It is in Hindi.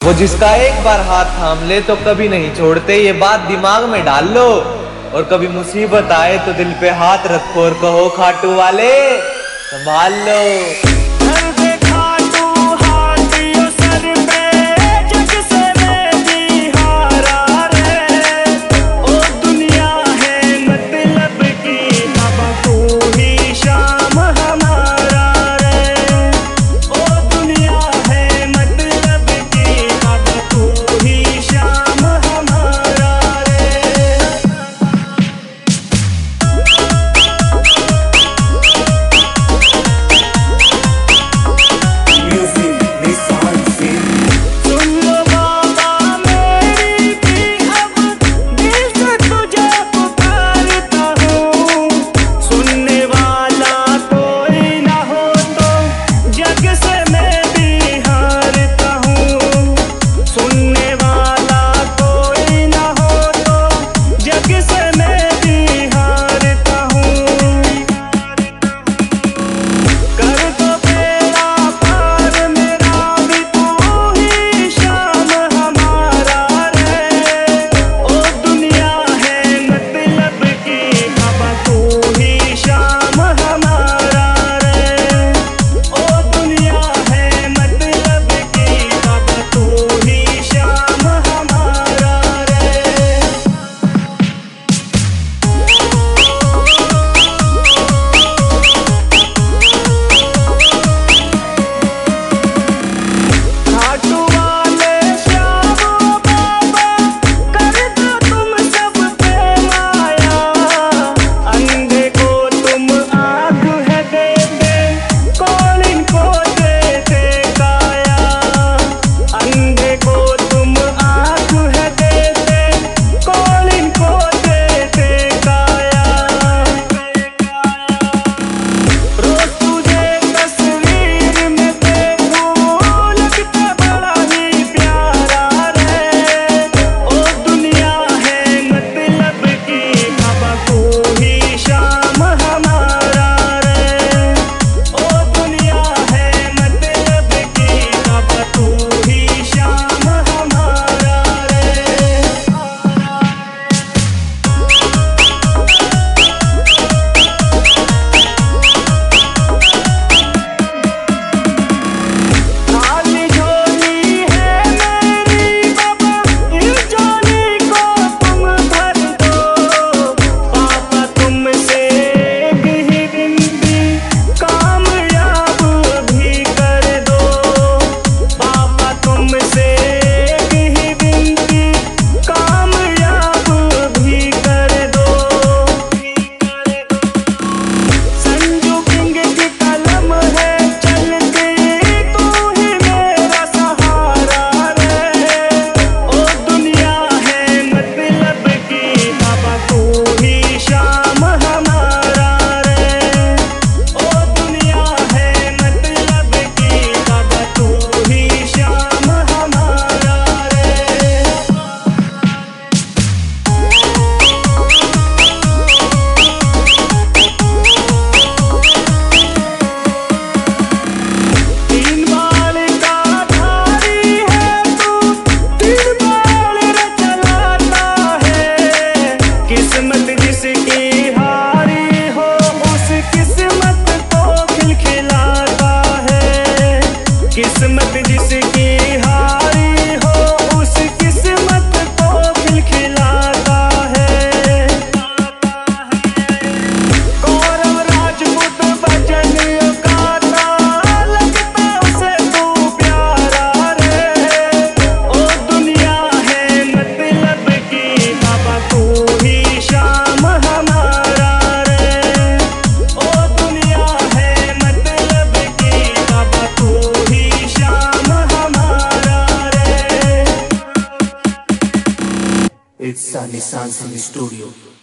वो जिसका एक बार हाथ थाम ले तो कभी नहीं छोड़ते, ये बात दिमाग में डाल लो। और कभी मुसीबत आए तो दिल पे हाथ रखो और कहो खाटू वाले संभाल लो। किस्मत जिसकी हारी हो उस किस्मत को खिलखिलाता है। गौरव राजपूत भजन गाता लगता उसे तू प्यारा रे। ओ दुनिया है मतलब की बाबा तू ही शाम हमारा रे। ओ दुनिया है मतलब की बाबा तू ही शाम हमारा रे। It's Sunny Sans in the studio.